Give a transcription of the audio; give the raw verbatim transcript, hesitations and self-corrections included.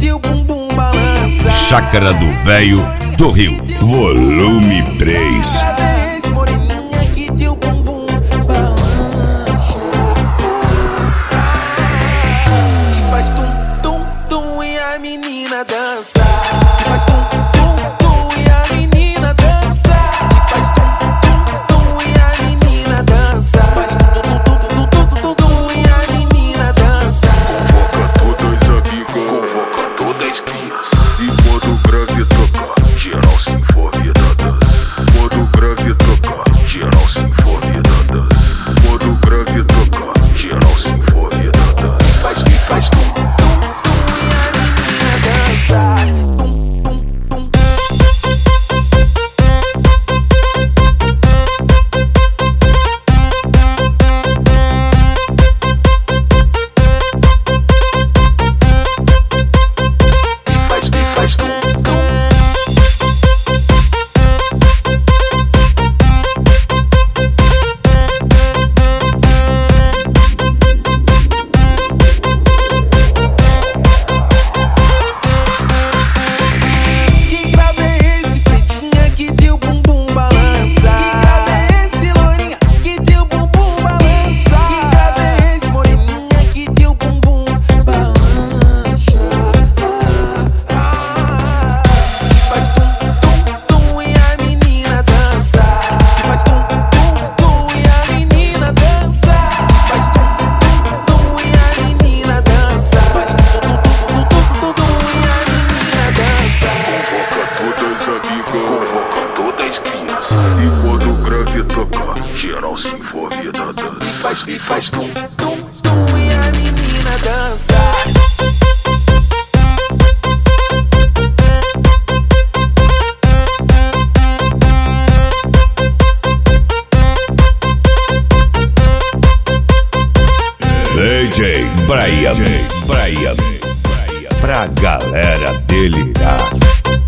teu bumbum balança. Chácara do Véio do Rio, volume três. Moreninha que teu bumbum balança. E faz tum tum tum e a menina dança. E faz tum tum tum e a menina dança. E faz tum tum tum e a menina dança. Faz tum tum tum tum tum tum e a menina dança. Convoca todas as amigas, convoca todas as crianças. E quando o grave tocar, geral se envolve na dança. Quando o grave tocar, geral se envolve na dança. Quando o grave tocar, geral se envolve na dança. Faz que faz tum tum tum e a menina dança. Tum tum tum. E faz que faz tum tum. Que grave é esse, pretinha, que teu bumbum balança? Que grave é esse, lourinha, que teu bumbum balança? Que grave é esse, moreninha, que teu bumbum balança? Faz tum tum tum e a menina dança. Faz tum tum tum e a menina dança. Faz tum tum tum e a menina dança. Faz tum tum tum tum tum e a menina dança. Convoca todas as amigas, convoca todas as crianças. E quando o grave tocar, geral se envolve na dança. Faz e faz tum tum tum e a menina dança. D J Brian, Brian, pra galera delirar.